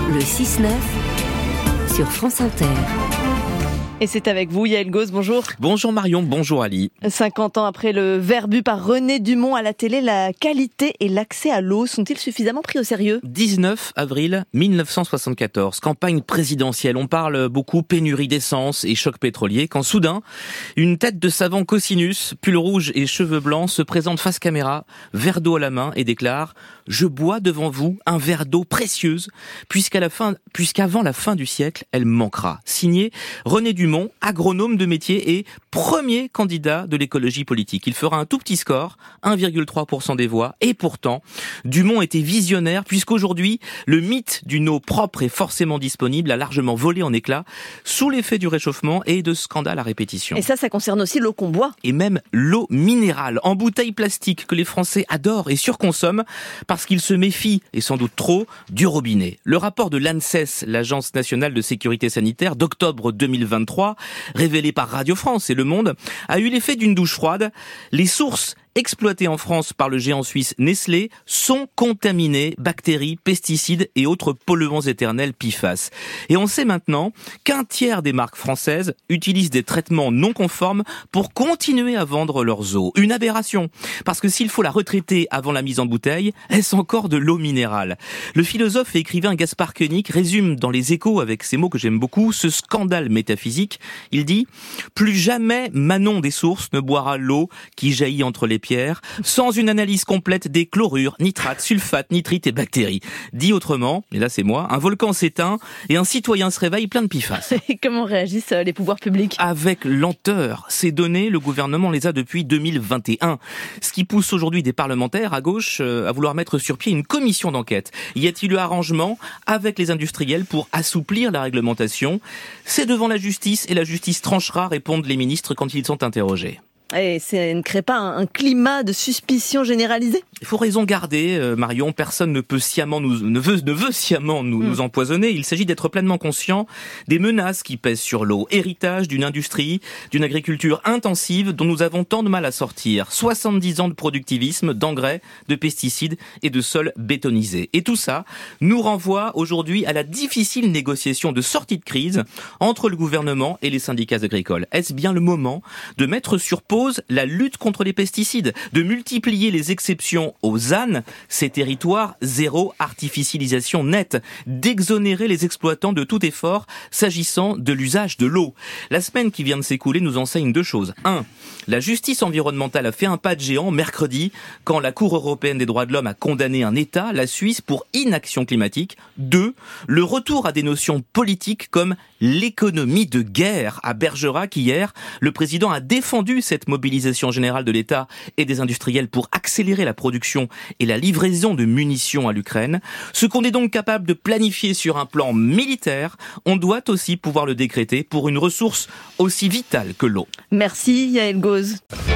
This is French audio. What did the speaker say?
Le 6-9 sur France Inter. Et c'est avec vous, Yael Gauz, bonjour. Bonjour Marion, bonjour Ali. 50 ans après le verre bu par René Dumont à la télé, la qualité et l'accès à l'eau sont-ils suffisamment pris au sérieux ? 19 avril 1974, campagne présidentielle. On parle beaucoup pénurie d'essence et choc pétrolier quand soudain, une tête de savant cosinus, pull rouge et cheveux blancs se présente face caméra, verre d'eau à la main et déclare « Je bois devant vous un verre d'eau précieuse puisqu'avant la fin du siècle, elle manquera ». Signé René Dumont, agronome de métier et premier candidat de l'écologie politique. Il fera un tout petit score, 1,3% des voix. Et pourtant, Dumont était visionnaire puisqu'aujourd'hui, le mythe d'une eau propre et forcément disponible a largement volé en éclats sous l'effet du réchauffement et de scandales à répétition. Et ça concerne aussi l'eau qu'on boit. Et même l'eau minérale en bouteille plastique que les Français adorent et surconsomment parce qu'ils se méfient, et sans doute trop, du robinet. Le rapport de l'ANSES, l'Agence nationale de sécurité sanitaire, d'octobre 2023, révélé par Radio France et Le Monde, a eu l'effet d'une douche froide. Les sources exploitées en France par le géant suisse Nestlé sont contaminées, bactéries, pesticides et autres polluants éternels PFAS. Et on sait maintenant qu'un tiers des marques françaises utilisent des traitements non conformes pour continuer à vendre leurs eaux. Une aberration, parce que s'il faut la retraiter avant la mise en bouteille, est-ce encore de l'eau minérale ? Le philosophe et écrivain Gaspard Koenig résume dans Les Échos, avec ces mots que j'aime beaucoup, ce scandale métaphysique. Il dit « Plus jamais Manon des Sources ne boira l'eau qui jaillit entre les pierres, sans une analyse complète des chlorures, nitrates, sulfates, nitrites et bactéries. » Dit autrement, et là c'est moi, un volcan s'éteint et un citoyen se réveille plein de PFAS. Et comment réagissent les pouvoirs publics ? Avec lenteur. Ces données, le gouvernement les a depuis 2021. Ce qui pousse aujourd'hui des parlementaires à gauche à vouloir mettre sur pied une commission d'enquête. Y a-t-il eu arrangement avec les industriels pour assouplir la réglementation ? C'est devant la justice et la justice tranchera, répondent les ministres quand ils sont interrogés. Et ça ne crée pas un climat de suspicion généralisée ? Il faut raison garder, Marion. Personne ne veut sciemment nous empoisonner. Il s'agit d'être pleinement conscient des menaces qui pèsent sur l'eau. Héritage d'une industrie, d'une agriculture intensive dont nous avons tant de mal à sortir. 70 ans de productivisme, d'engrais, de pesticides et de sols bétonisés. Et tout ça nous renvoie aujourd'hui à la difficile négociation de sortie de crise entre le gouvernement et les syndicats agricoles. Est-ce bien le moment de mettre sur pause la lutte contre les pesticides, de multiplier les exceptions aux ZAN, ces territoires zéro artificialisation nette, d'exonérer les exploitants de tout effort s'agissant de l'usage de l'eau. La semaine qui vient de s'écouler nous enseigne deux choses. 1. La justice environnementale a fait un pas de géant mercredi quand la Cour européenne des droits de l'homme a condamné un État, la Suisse, pour inaction climatique. 2. Le retour à des notions politiques comme l'économie de guerre. À Bergerac hier, le président a défendu cette mobilisation générale de l'État et des industriels pour accélérer la production et la livraison de munitions à l'Ukraine. Ce qu'on est donc capable de planifier sur un plan militaire, on doit aussi pouvoir le décréter pour une ressource aussi vitale que l'eau. Merci Yael Gauz.